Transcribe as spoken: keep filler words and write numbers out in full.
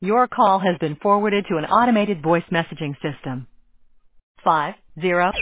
Your call has been forwarded to an automated voice messaging system. Five zero